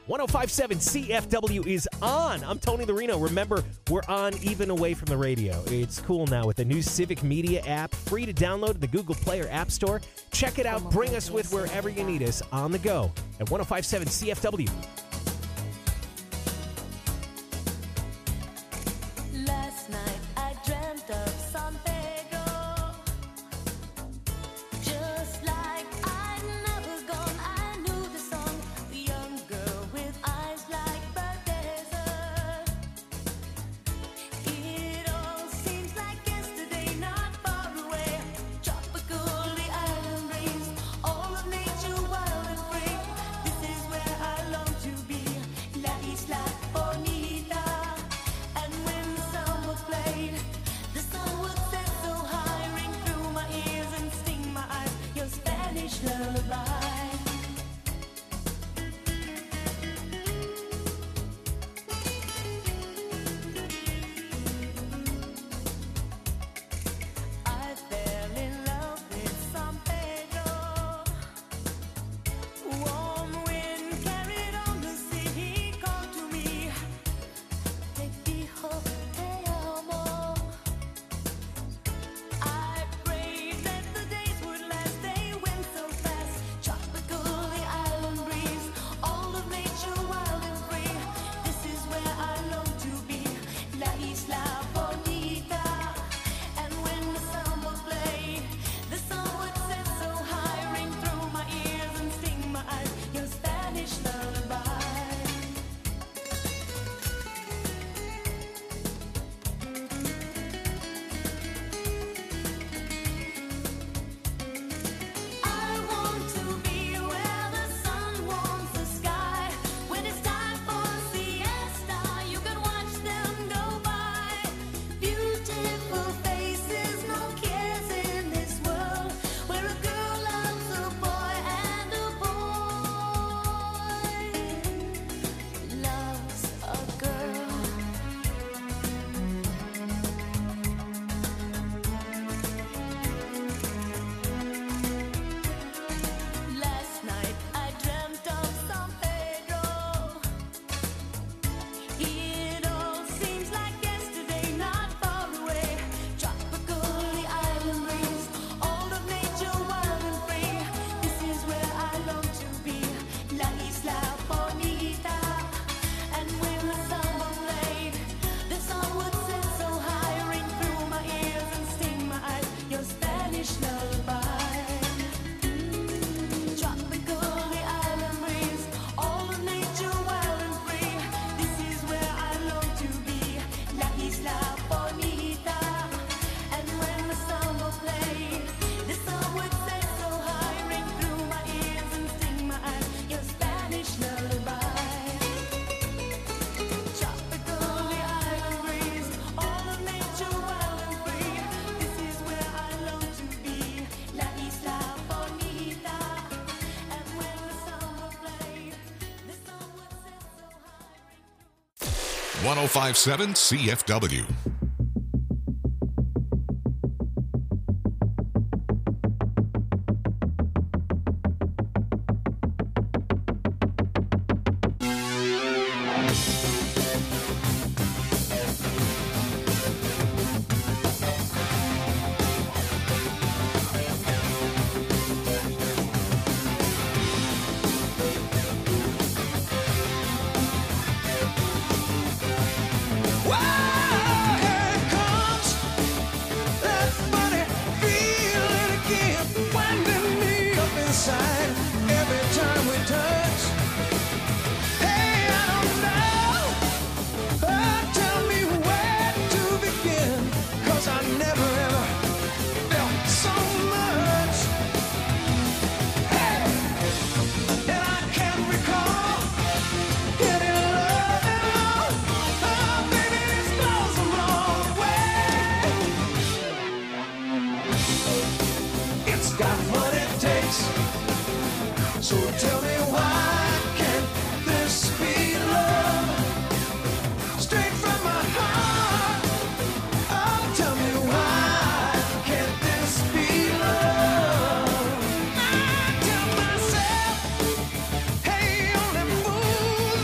1057 CFW is on. I'm Tony Lorino. Remember, we're on even away from the radio. It's cool now with the new Civic Media app, free to download in the Google Play or App Store. Check it out. Bring us with wherever you need us on the go at 1057 CFW. Last night I dreamt of San Pedro, just like I'd never gone. I knew the song, the young girl with eyes like the desert. It all seems like yesterday, not far away. Tropical, the island breeze, all of nature wild and free. This is where I long to be, La Isla Bonita. And when the samba played, the sun would set so high, ring through my ears and sting my eyes, your Spanish lullaby. I fell in love with San Pedro. Warm wind carried on the sea. He called to me, te dijo te amo. I prayed that the days would last. They went so fast. Tropical, the island breeze, all of nature wild and free. This is where I long to be, La Isla Bonita. And when the samba played, the sun would set so high, ring through my ears and sting my eyes, your Spanish lullaby. I want to be where the sun warms the sky. When it's time for siesta, you can watch them go by. Beautiful faces, no cares in this world, where a girl loves a boy and a boy loves a girl. Last night I dreamt of San Pedro. It all seems like yesterday, not far away. Tropical, the island breeze, all of nature wild and free. This is where I long to be, La Isla Bonita. And when the samba played, the sun would set so high, ring through my ears and sting my eyes, your Spanish lullaby. Tropical, the island breeze, all of nature wild and free. This is where I long to be, La Isla Bonita. And when the samba played, the sun would set so high, ring through my ears and sting my eyes, your Spanish lullaby. Tropical, the island breeze, all of nature wild and free. This is where I long to be, La Isla Bonita. And when the samba played, the sun would set so high. 1057 CFW. Here comes that funny feeling again, winding me up inside every time we touch. Hey, I don't know, tell me where to begin, 'cause I never ever felt so much. Hey, and I can't recall any love at all. Oh, baby, this goes a long way. It's got what it takes. So tell me, why can't this be love? Straight from my heart. Oh, tell me, why can't this be love? I tell myself, hey, only fools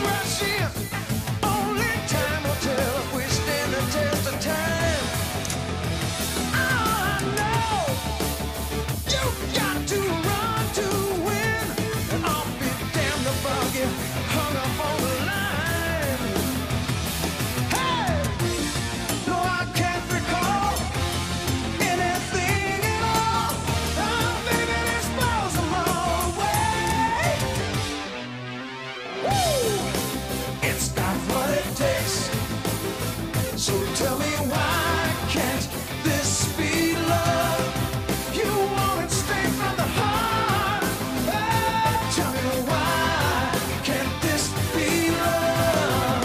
So tell me why can't this be love? You want it straight from the heart. Oh, tell me why can't this be love?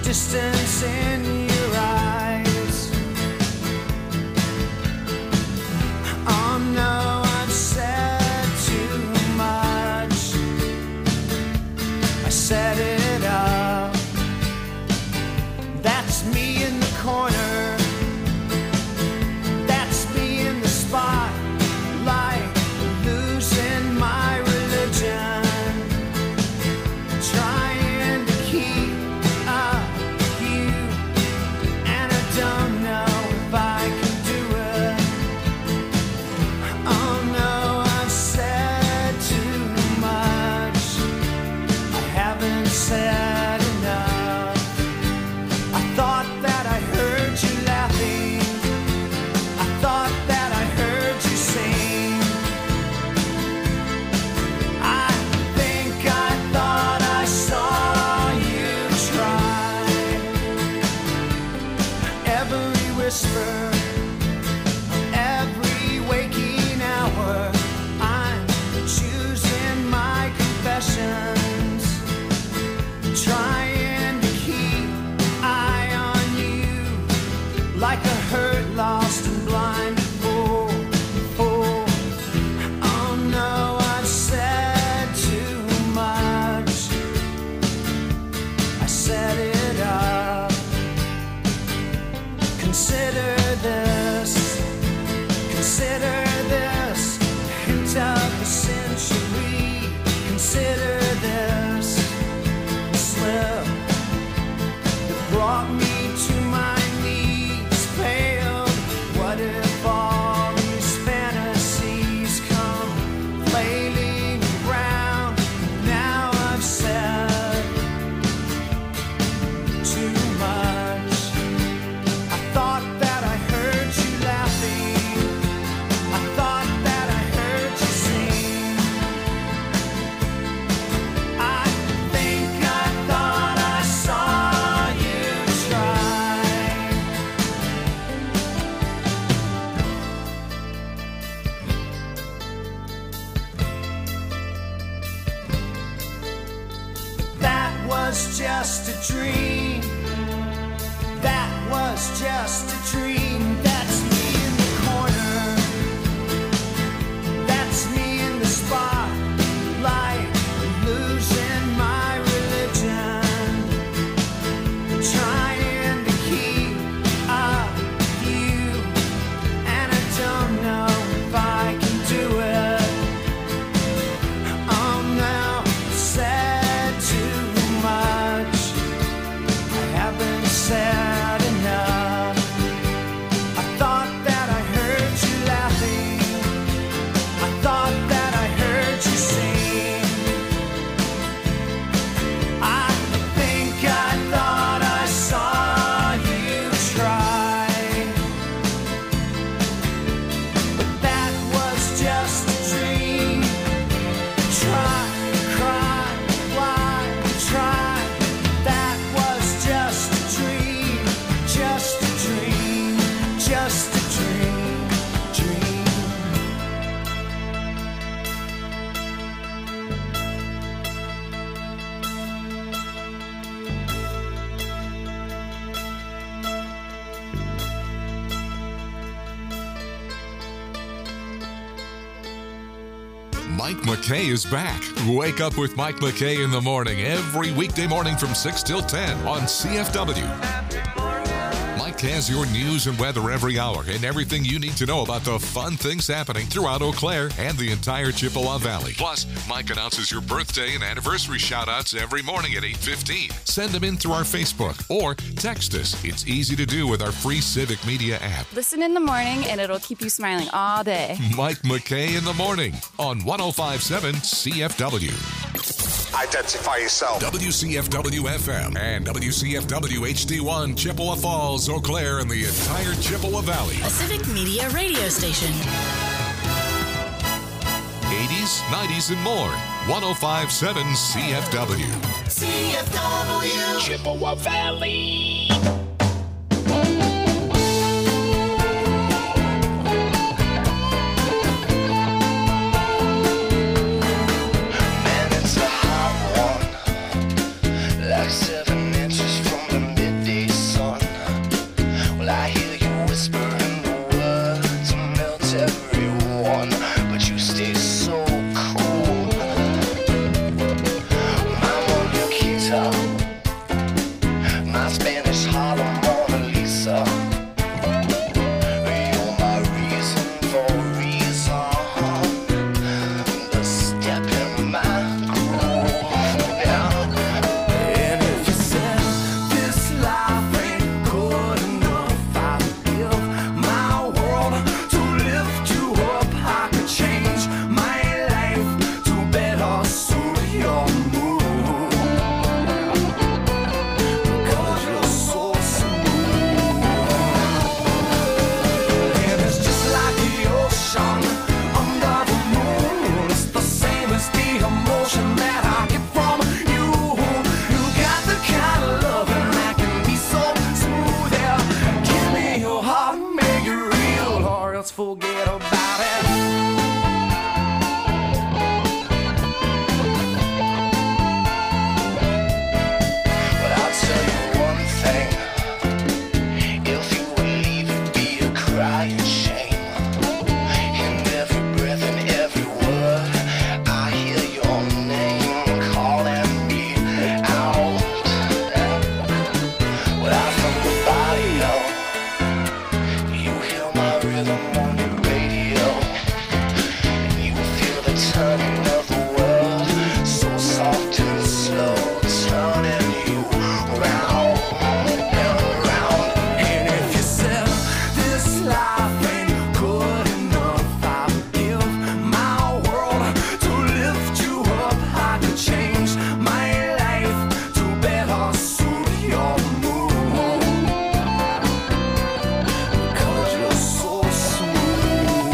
distance in your eyes. Oh no, I've said too much. I set it up. That's me in the corner. That's me in the spotlight, losing my religion. Trying to keep up with you, and I don't know if I can do it. Oh no, I've said too much. I haven't said enough. I thought that I heard you laughing. I thought that I heard you sing. I think I thought I saw you try. Every whisper, every waking hour, I'm choosing my confessions, trying to keep eye on you, like a hurt, lost and blind fool. Fool. Oh no, I've said too much. I set it up. Consider this. Consider this. Hint of the century. Consider this. Slip that brought me to my knees, paled. What if all these fantasies come flailing around? Now I've said too much. I thought that I heard you laughing. I thought that I heard you sing. I think I thought I saw you try. That was just a dream. That was just a dream. That's me in the corner. That's me in the spotlight, losing my religion. Trying to keep up with you, and I don't know if I can do it. Oh no, I've said too much. I haven't said enough. I thought that I heard you laughing. I thought that I heard you sing. I think I thought I saw you try. But that was just a dream. Try, cry, why, try. That was just a dream. Just a dream. Just a dream. Dream. Mike McKay is back. Wake up with Mike McKay in the morning every weekday morning from 6 till 10 on CFW. Mike has your news and weather every hour and everything you need to know about the fun things happening throughout Eau Claire and the entire Chippewa Valley. Plus, Mike announces your birthday and anniversary shout-outs every morning at 8:15. Send them in through our Facebook or text us. It's easy to do with our free Civic Media app. Listen in the morning and it'll keep you smiling all day. Mike McKay in the morning on 105.7 CFW. Identify yourself. WCFW FM and WCFW HD1 Chippewa Falls, Eau Claire, and the entire Chippewa Valley. A Civic Media radio station. 80s, 90s, and more. 105.7 CFW. CFW. Chippewa Valley. Man, it's a hot one. Like 7 inches from the middle. Rita, my Spanish Harlem Mona Lisa. You're my reason for reason, the step in my groove now. And if you said this life ain't good enough, I'd give my world to lift you up. I could change my life to better suit your mood, because you're so smooth. And it's just like the ocean under the moon. It's the same as the emotion that I get from you. You got the kind of loving that can be so smooth. Yeah, give me your heart and make it real, or else forget about it. But I'll tell you one thing: if you would leave, it'd be a crying shame. In every breath and every word, I hear your name calling me out. Without from the body, you hear my rhythm on your radio, and you feel the turning of the world, so soft and slow, turning you round and round. And if you said this life ain't good enough, I'd give my world to lift you up. I could change my life to better suit your mood, because you're so smooth.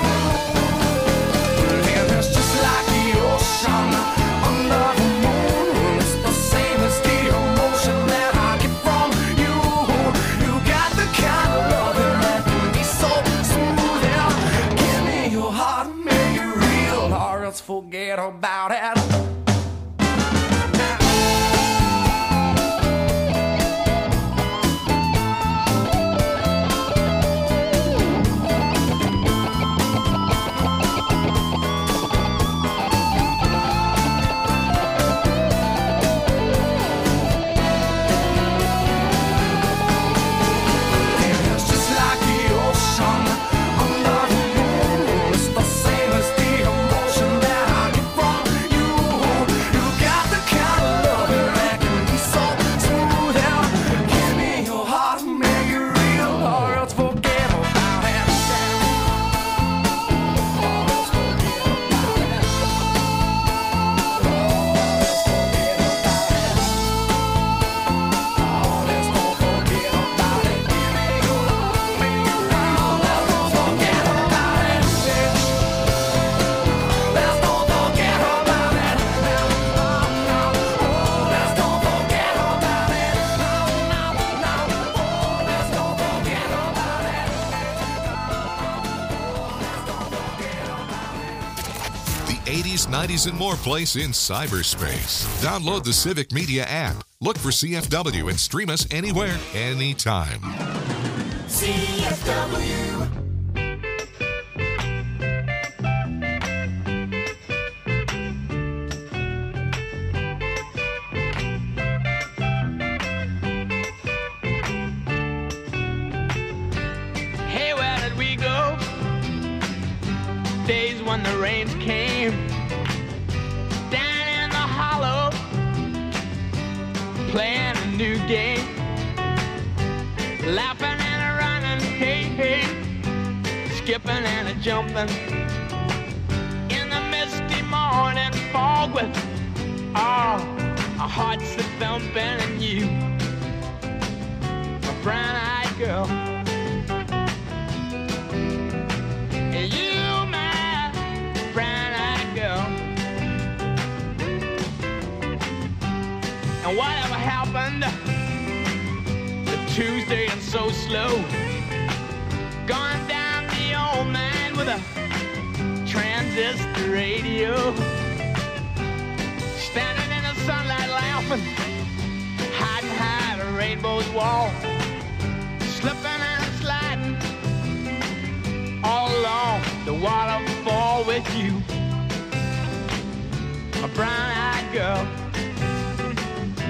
And it's just like the ocean under the moon. It's the same as the emotion that I get from you. You got the kind of loving that can be so smooth. Yeah, give me your heart and make it real, or else forget about it. And it's just like the ocean under the moon. It's the same as the emotion that I get from you. You got the kind of loving that can be so smooth. Yeah, give me your heart and make it real, or else forget about it. Or else forget about it. Or else don't forget about it. Give me your heart, make it real. Let's don't forget about it. Let's don't forget about it. Let's don't forget about it. Let's don't forget about it. The 80s, 90s, and more place in cyberspace. Download the Civic Media app. Look for CFW and stream us anywhere, anytime. CFW. Hey, where did we go? Days when the rains came down in the hollow, playing a new game, laughing and a running, hey, hey, skipping and a jumping in the misty morning fog with our hearts a thumping, and you, a brown-eyed girl. And you, my brown-eyed girl. And whatever happened to Tuesday and so slow, gone down the old man with a transistor radio, standing in the sunlight laughing, hiding behind a rainbow's wall, slipping and sliding all along the waterfall with you, a brown-eyed girl.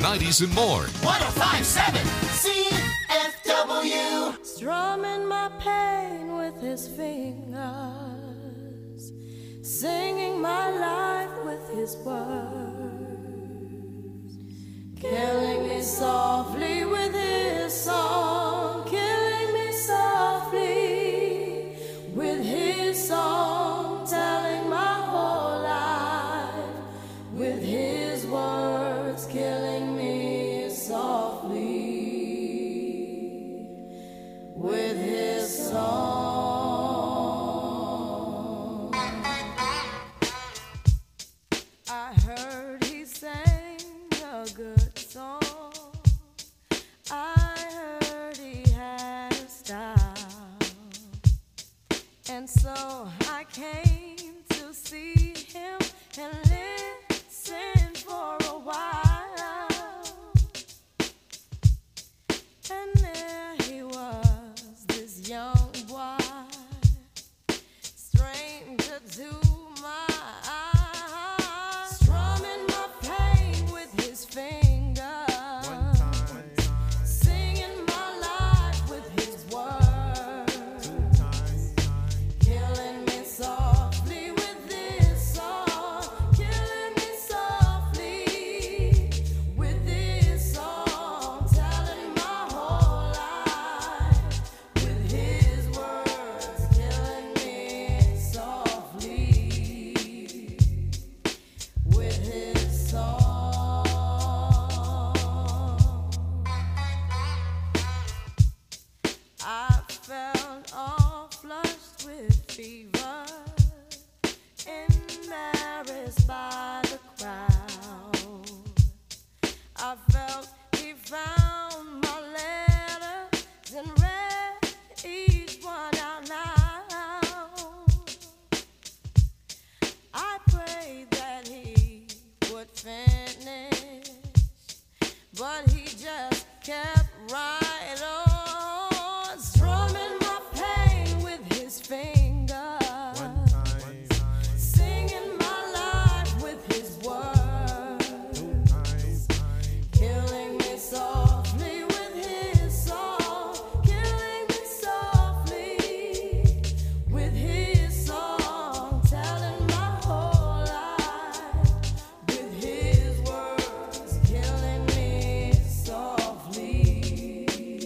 90s, and more. 1057 CFW. Strumming my pain with his fingers, singing my life with his words, killing me softly with his song, killing me softly with his song, telling my whole life with his words, killing me softly with his song. I heard he sang a good song. I heard he had a style. And so I came to see him and listen for a while. And there he was, this young boy, stranger to my eyes, strumming my pain with his fingers, singing my life with his words, killing me softly with this song, killing me softly with this song, telling my whole life with his words, killing me softly with his song. I felt all flushed with fever, embarrassed by the crowd. I felt he found my letters and read each one out loud. I prayed that he would finish, but he just kept right on, strumming my pain with his fingers, singing my life with his words, killing me softly with his song, killing me softly with his song, telling my whole life with his words, killing me softly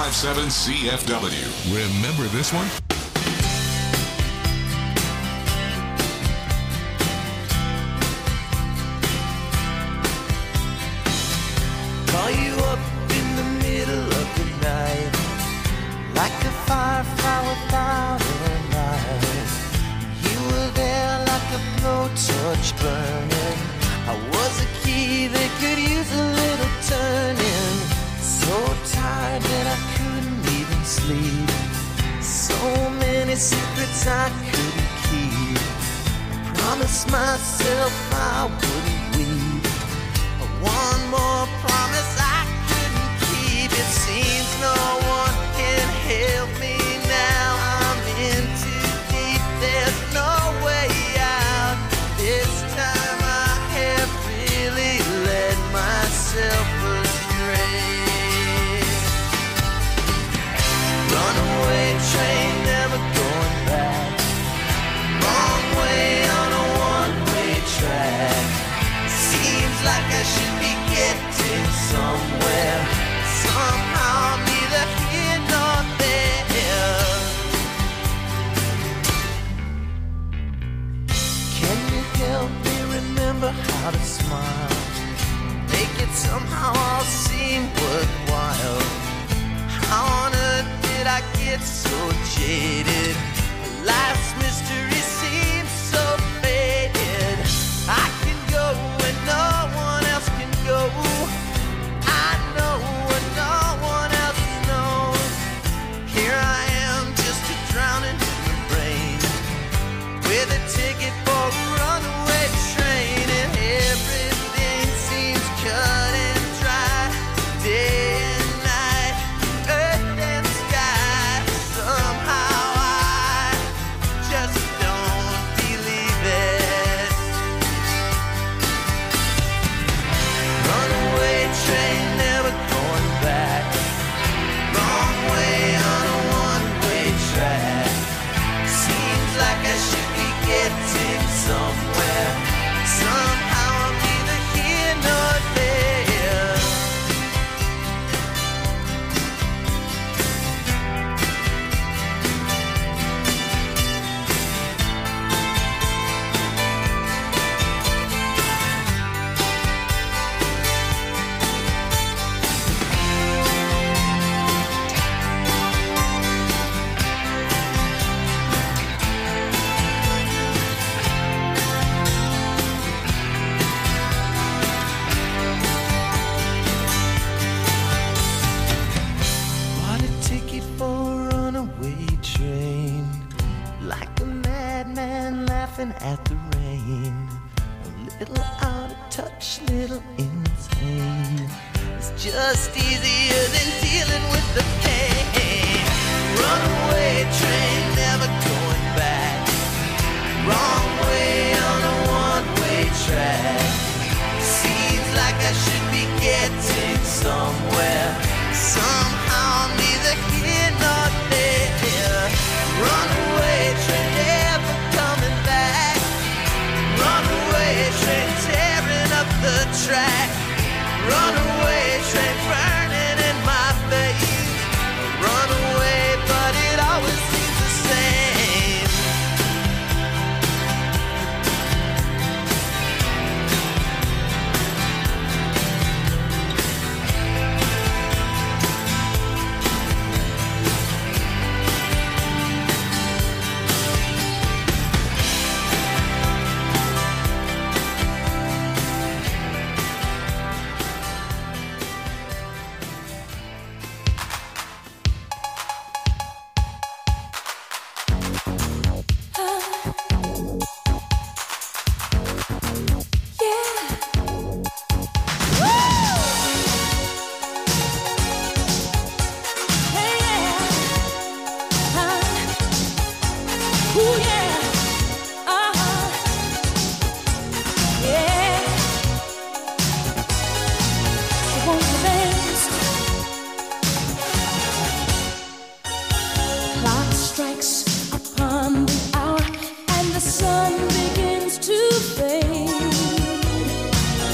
1057 CFW. Remember this one? Call you up in the middle of the night, like a firefly without a light. You were there like a blowtorch burning. I was a key that could use a little turning. So tired that I couldn't even sleep. So many secrets I couldn't keep. I promised myself I wouldn't weep. One more promise I couldn't keep. It seems no one can help me now. I'm in too deep, there's no way out. This time I have really led myself astray. Runaway train, never going back. Wrong way on a one-way track. Seems like I should be getting somewhere. Somehow I'm neither here nor there. Can you help me remember how to smile? Make it somehow all seem worthwhile. How on earth did I get so jaded? Life's mystery seems so faded. I can go where no one else can go. I know what no one else knows. Here I am, just a drowning human brain, with a ticket for a runaway train, and everything seems cut and dry. Day and night, earth and sky. Somehow I just don't believe it. Runaway train, never going back. Wrong way on a one-way track. Seems like I should be getting somewhere. Somehow I'm neither here nor there. Bought a ticket for a runaway train, like a madman laughing at the rain. A little out of touch, little insane. It's just easier than dealing with the pain. Runaway train, never going back. Wrong way on a one-way track. Seems like I should be getting somewhere. Somehow I'm neither here nor there. Runaway train, never coming back. Runaway train, tearing up the track. Runaway train, burning in my face. Runaway, but it always seems the same.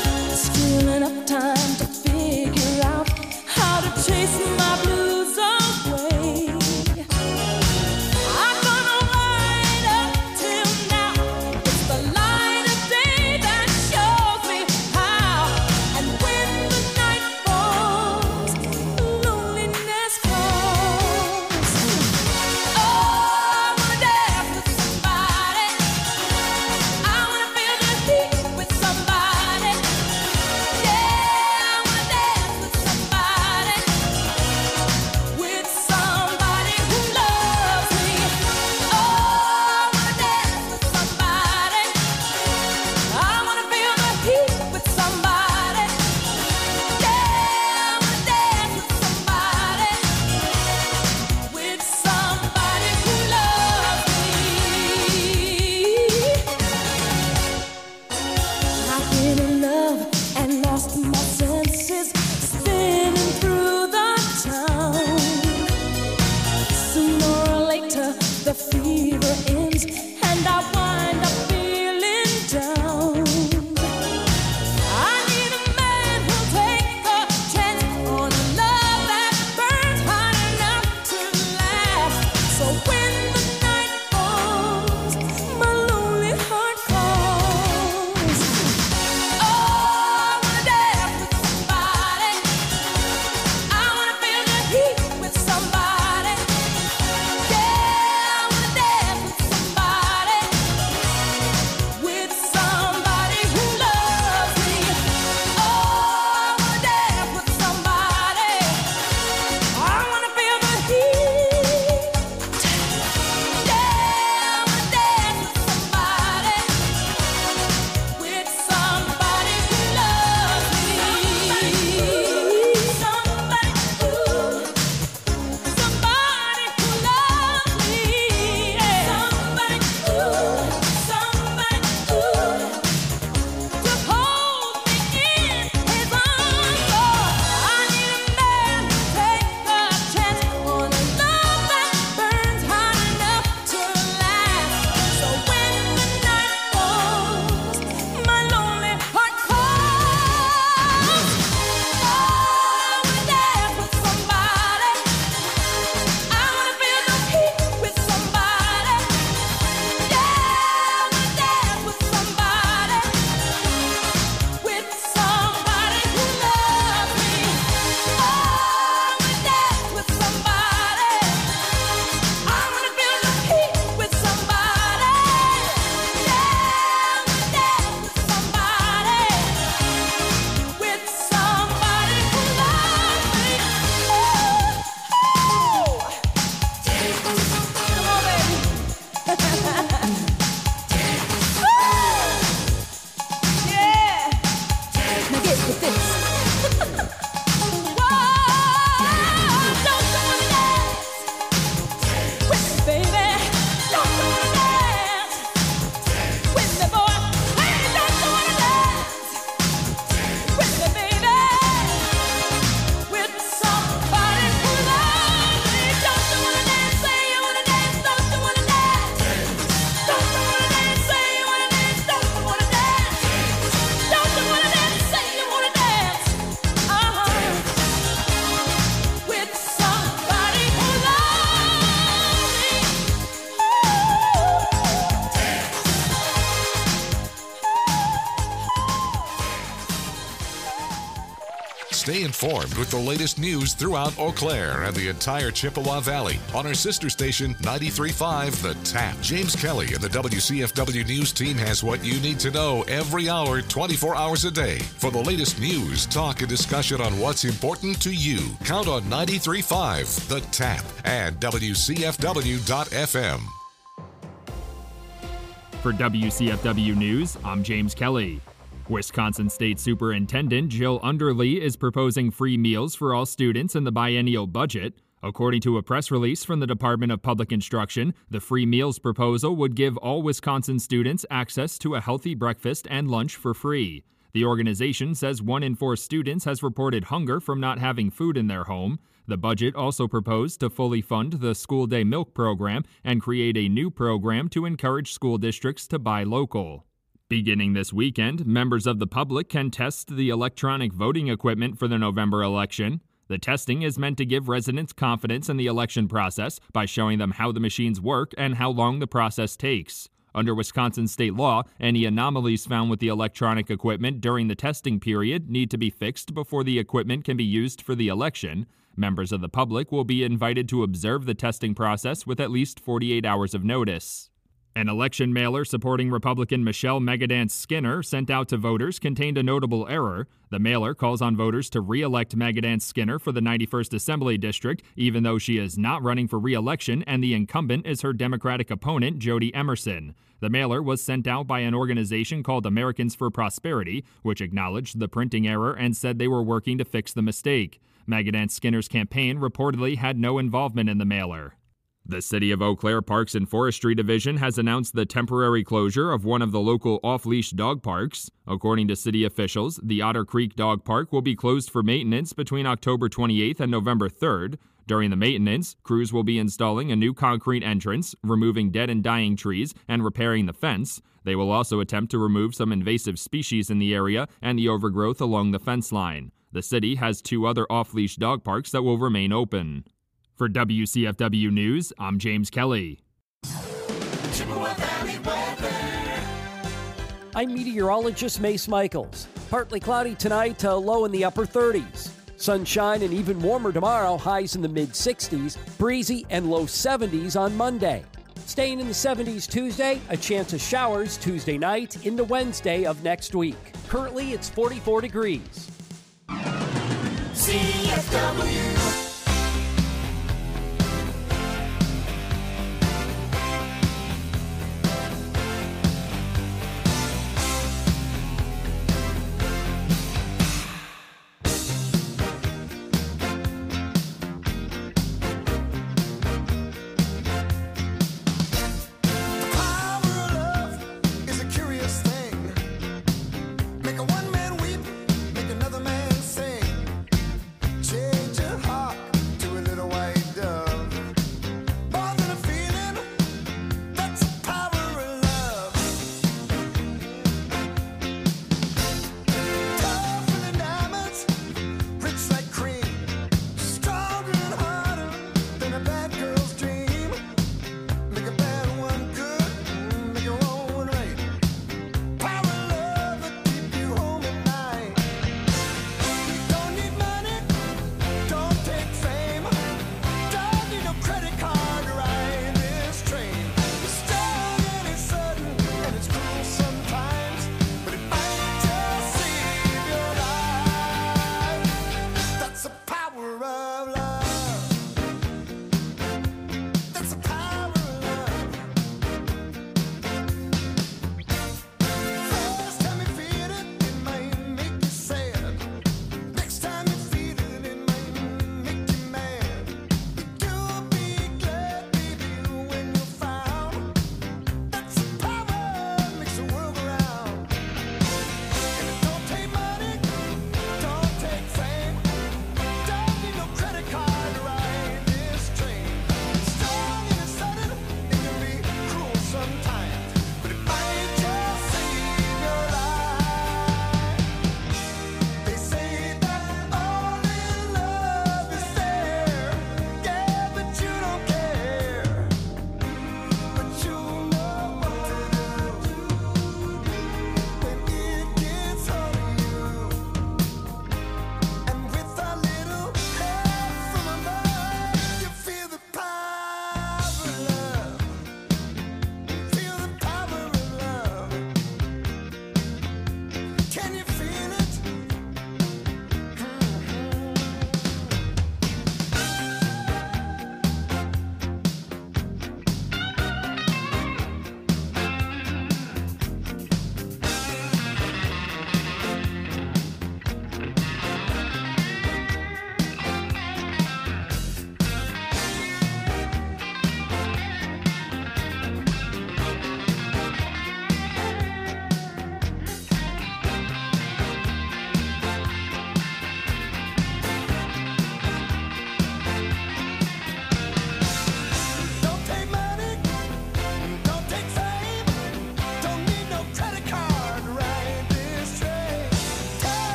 Still enough time to figure out how to chase my blues away. Stay informed with the latest news throughout Eau Claire and the entire Chippewa Valley on our sister station 93.5 The Tap. James Kelly and the WCFW News team has what you need to know every hour, 24 hours a day. For the latest news, talk, and discussion on what's important to you, count on 93.5 The Tap and WCFW.FM. For WCFW News, I'm James Kelly. Wisconsin State Superintendent Jill Underly is proposing free meals for all students in the biennial budget. According to a press release from the Department of Public Instruction, the free meals proposal would give all Wisconsin students access to a healthy breakfast and lunch for free. The organization says 1 in 4 students has reported hunger from not having food in their home. The budget also proposed to fully fund the school day milk program and create a new program to encourage school districts to buy local. Beginning this weekend, members of the public can test the electronic voting equipment for the November election. The testing is meant to give residents confidence in the election process by showing them how the machines work and how long the process takes. Under Wisconsin state law, any anomalies found with the electronic equipment during the testing period need to be fixed before the equipment can be used for the election. Members of the public will be invited to observe the testing process with at least 48 hours of notice. An election mailer supporting Republican Michelle Megadance Skinner sent out to voters contained a notable error. The mailer calls on voters to re-elect Megadance Skinner for the 91st Assembly District, even though she is not running for re-election and the incumbent is her Democratic opponent, Jody Emerson. The mailer was sent out by an organization called Americans for Prosperity, which acknowledged the printing error and said they were working to fix the mistake. Megadance Skinner's campaign reportedly had no involvement in the mailer. The City of Eau Claire Parks and Forestry Division has announced the temporary closure of one of the local off-leash dog parks. According to city officials, the Otter Creek Dog Park will be closed for maintenance between October 28th and November 3rd. During the maintenance, crews will be installing a new concrete entrance, removing dead and dying trees, and repairing the fence. They will also attempt to remove some invasive species in the area and the overgrowth along the fence line. The city has 2 other off-leash dog parks that will remain open. For WCFW News, I'm James Kelly. I'm meteorologist Mace Michaels. Partly cloudy tonight to low in the upper 30s. Sunshine and even warmer tomorrow, highs in the mid-60s, breezy and low 70s on Monday. Staying in the 70s Tuesday, a chance of showers Tuesday night into Wednesday of next week. Currently, it's 44 degrees. CFW. Change your heart.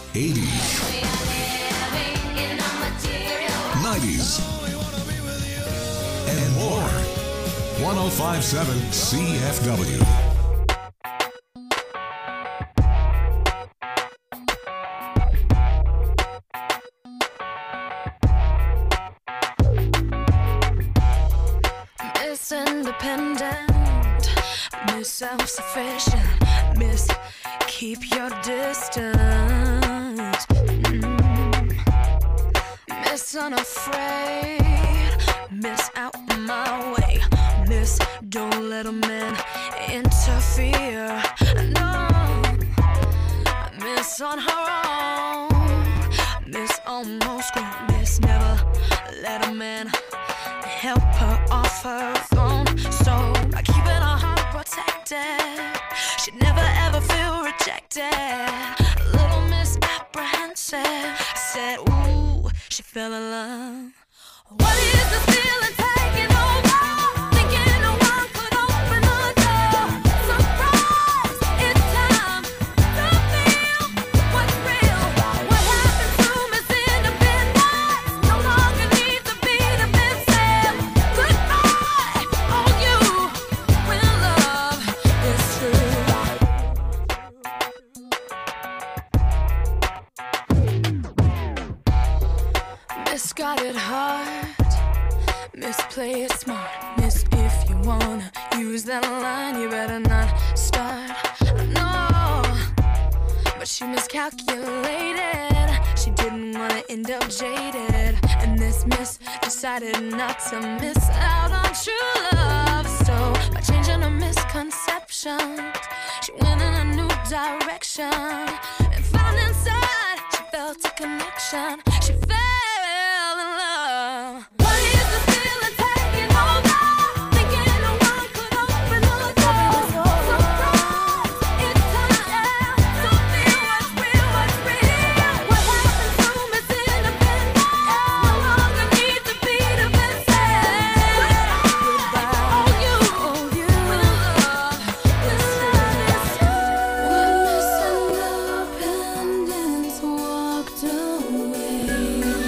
80s, 90s, and more. 105.7 CFW. Miss Independent, Miss Self-Sufficient, Miss Keep Your Distance, Miss Unafraid, Miss Out My Way, Miss Don't Let a Man Interfere, no, Miss On Her Own, Miss Almost Grown, Miss Never Let a Man help her off her throne. So by keeping her heart protected, she'd never ever feel rejected. Little Miss Apprehensive, I said, ooh, she fell in love. What is this feeling taking over? Thinking no one could open the door. Surprise, it's time to feel what's real. What happened to Miss Independence? No longer needs to be the Miss. Goodbye, all you when love is true. Miss got it hard, Miss play it smart, Miss if you wanna use that line, you better not start. No, but she miscalculated. She didn't wanna end up jaded, and this Miss decided not to miss out on true love. So by changing her misconceptions, she went in a new direction and found inside she felt a connection. She fell in love. What is the feeling taking over? Thinking no one could open the door. Surprise, it's time to feel what's real, what's real. What happened to Miss Independence? No longer need to be the best. Goodbye, all you when love is when Miss Independence walked away.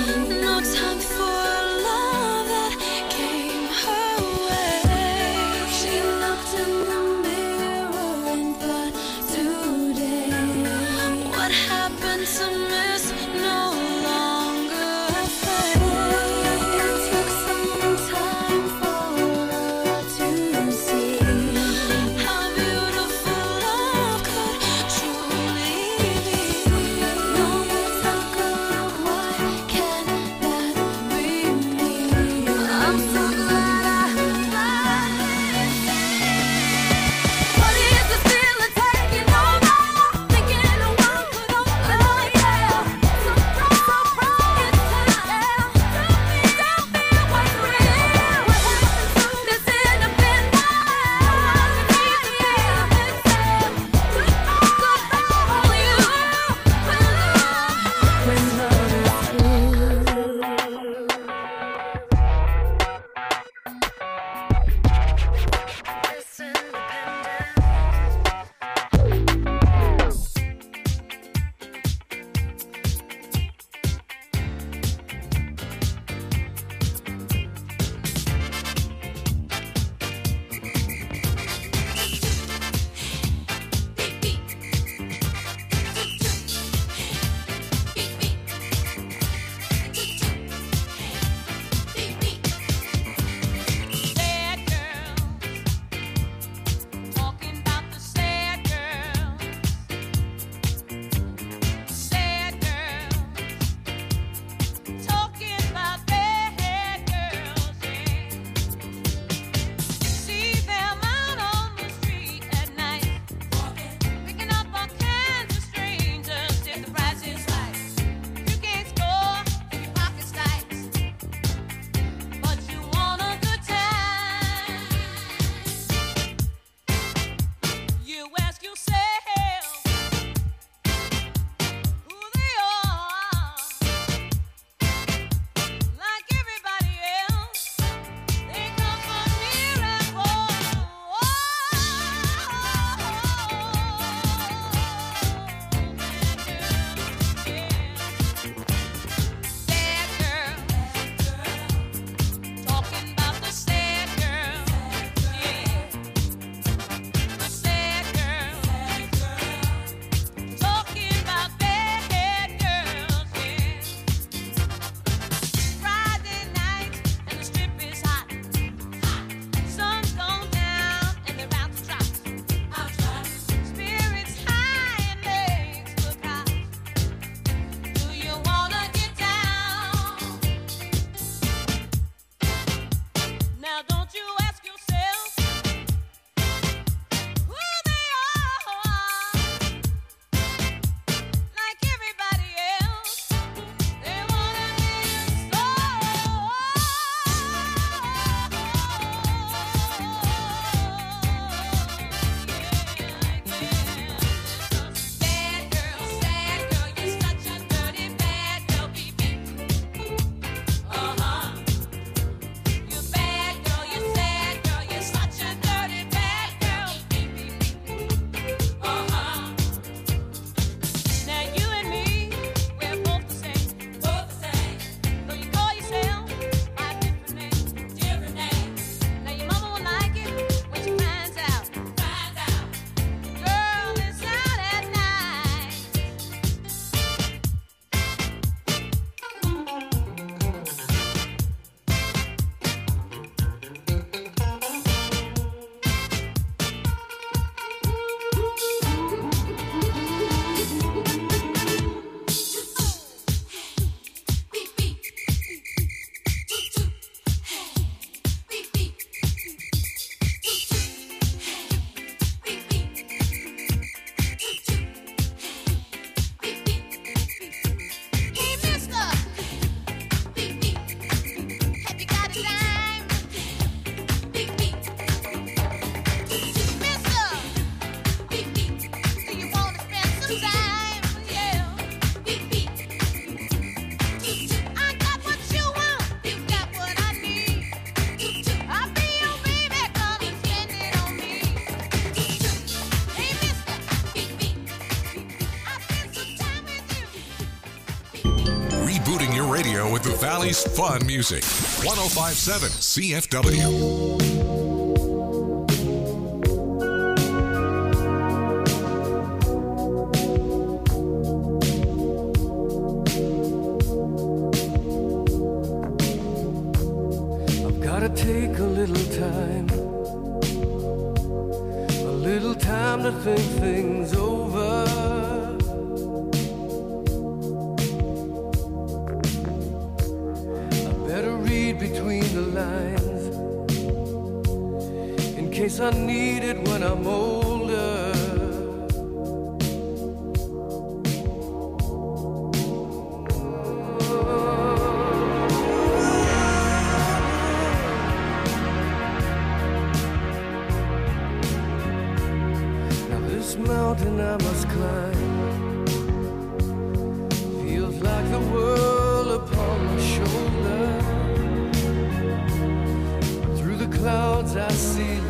radio with the Valley's fun music. 105.7 CFW. Take a little time to think things over. I better read between the lines in case I need it when I'm older. Mountain I must climb feels like the world upon my shoulder. Through the clouds I see